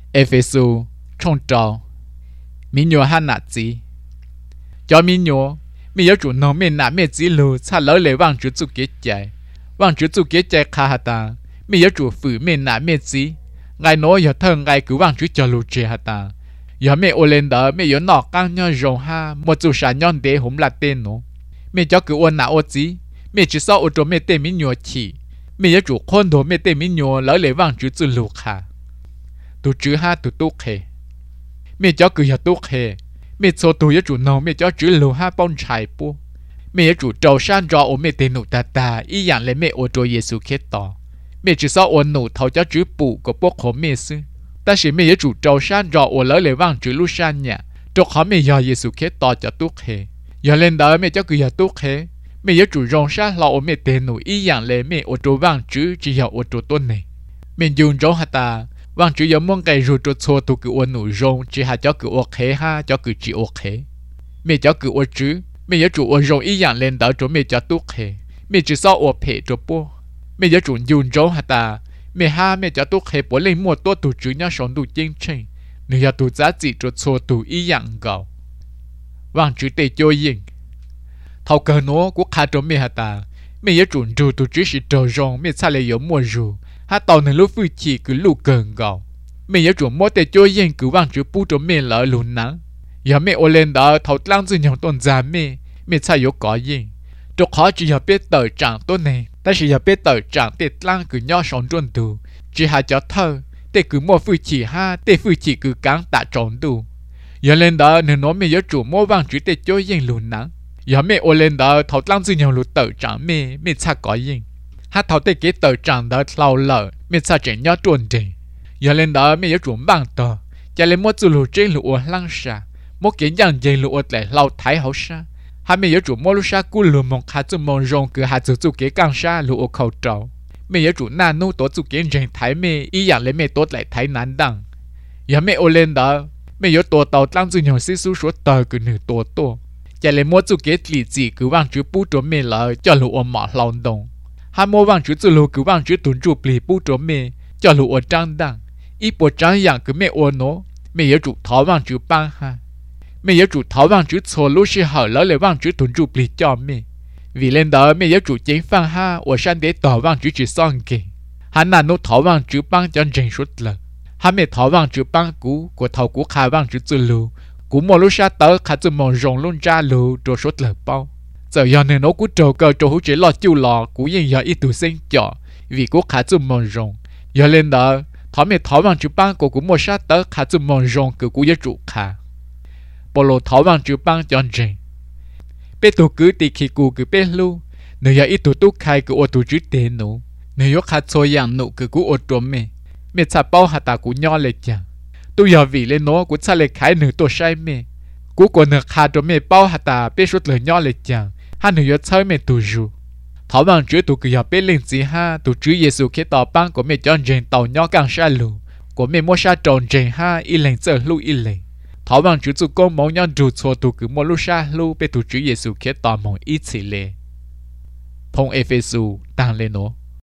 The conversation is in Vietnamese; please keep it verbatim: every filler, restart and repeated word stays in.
Ephesu trong trào mi nhua han nạ gì cho mi nhua mi nhớ chủ nó mi nạ mi chỉ lù cha lỡ lệ vang chủ chủ kế chạy vang chủ chủ kế chạy khá hạt ta mi nhớ chủ phử mi nạ mi chỉ ngài nói giờ thân ngài cứ vang chủ cho lù chạy hạt ta giờ mi ô lên đó mi nhớ nọ căng nhau rồng ha một chủ sản nhon đế hùng là tên nó mi cho cứ ôn nạ ô chỉ mi chỉ sau ô tô mi tên mi nhua chỉ mi nhớ chủ con đồ mi tên mi nhua lỡ lệ vang chủ chủ lù khá tu chữ ha tu tu khề mi cho cứ giờ tu khề mi cho tu nhớ chủ nó mi cho chữ lù ha bông chài bu mi nhớ chủ trâu san cho ô mi tên nụ ta ta ý dạng lấy mi ô tô Giêsu khết tỏ mi chỉ sau ô nụ thầu cho chữ bù của bốc khổ mi sư ta chỉ mi nhớ chủ trâu san cho ô lỡ lệ vang chữ lu san nhá cho khó mi giờ Giêsu khết tỏ cho tu khề giờ lên đó mi cho cứ giờ tu khề mi nhớ chủ rong sa lo ô mi tên nụ ý dạng lấy mi ô tô vang chữ chỉ giờ ô tô tôn này mình dùng rong hả ta vang chữ giống mong cái rồi cho xô tu cứ ôn nụ rong chỉ hà cho cứ ok ha cho cứ chỉ ok mi cho cứ ôn chữ mi nhớ chủ ôn rong ý dạng lên đó cho mi cho tu khề mi chỉ sau ôn phê cho po mi nhớ chủ dùng rong hả ta mi ha mi cho tu khề bỏ lên mua tua tu chữ nhá sống tu chính trình nếu giờ tu giá trị cho xô tu ý dạng gạo vang chữ tê cho yên thầu cờ nó của khá cho mi hả ta mi nhớ chủ dù tu chữ chỉ trâu rong mi xa lại giống mua dù hát tàu nên lúc vui chỉ cứ lù cờn gạo mình nhớ chủ mua tê cho yên cứ vang chữ pu cho mình lỡ lù nắng giờ mình ô lên đó thầu lăng dư nhung tôn già mình mình sai yếu có yên cho khó chỉ giờ biết tờ trạng tôn này ta chỉ giờ biết tờ trạng tê lăng cứ nhỏ sống truân tù chỉ hai cho thơ tê cứ mua vui chỉ ha tê vui chỉ cứ cắn tạ tròn tù giờ lên đó nên nói mình nhớ chủ mua vang chữ tê cho yên lù nắng giờ mình ô lên đó thầu lăng dư nhung lù tờ trạng mình mình sai có yên hát thầu tê kế tờ trạng đó lâu lợ mình sao chỉ nhớ tuần đi giờ lên đó mình nhớ chuẩn bằng tờ cho lên một chú lụa trên lụa lăng sa một cái dạng dây lụa lại lâu thái hậu sa hai mình nhớ chuẩn một lụa sa cú lụa một hạt chú mong rong cứ hạt chú chú kế càng sa lụa khẩu trâu mình nhớ chuẩn na nô tổ chú kế rèn thái mê ý dạng lấy mê tốt lại thái nán đằng giờ mình ô lên đó mình nhớ tổ tàu tăng chú nhỏ xí xú số tờ cứ nửa tổ tổ cho lên một chú kế lì gì cứ vang chú bút cho mình là cho lụa mỏ lâu đông hai mô vang chú chú lù cứ vang chú tuấn chú bì bút cho mê cho lù ở trang đằng ít bộ trang dạng cứ mẹ ô nó mẹ nhớ chủ tháo vang chú băng ha mẹ nhớ chủ tháo vang chú xô lúc xí hở lỡ lại vang chú tuấn chú bì cho mẹ vì lên đó mẹ nhớ chủ chính phan ha ở sân để tỏ vang chú chỉ son kì hắn là nó tháo vang chú băng cho rèn suốt lần hắn mẹ tháo vang chú băng cũ của thầu cũ khai vang chú chú lù cũ một lúc xa tới khai chú mòn rồng luôn ra lù rồi suốt lần bao giờ giờ này nó cũng trâu cơ trâu hú chỉ lo chiêu lò cũng yên giờ ít tuổi sinh chọ vì cũng khá chụp mòn rồng giờ lên đó thỏ mẹ thỏ bằng chữ băng của cũng một sát tới khá chụp mòn rồng cứ cũng giá trụ khá bộ lô thỏ bằng chữ băng chọn rèn bé tụ cứ tì khi cụ cứ bé lu nếu giờ ít tuổi tu khai cứ ô tụ chữ tiền nụ nếu giờ khá xôi dạng nụ cứ cũng ô trộm mẹ mẹ chả bao hạt ta cũng nhỏ lệ chẳng tôi giờ vì lên nó cũng chả lệ khai nửa tổ sai mẹ cũng còn nửa khá cho mẹ bao hạt ta bé suốt lời nhỏ lệ chẳng hắn nửa chơi mẹ tụ ru thảo bằng chữ tụ cứ giờ bé lên gì ha tụ chữ Giêsu khi tàu băng của mẹ chọn rèn tàu nhỏ càng xa lù của mẹ mua sa tròn rèn ha y lên giờ lu y lên thảo bằng chữ tụ con máu nhon tụ xua tụ cứ mua lu sa lu bé tụ chữ Giêsu khi tàu mong ít xì lệ phong Ephesu tăng lên nó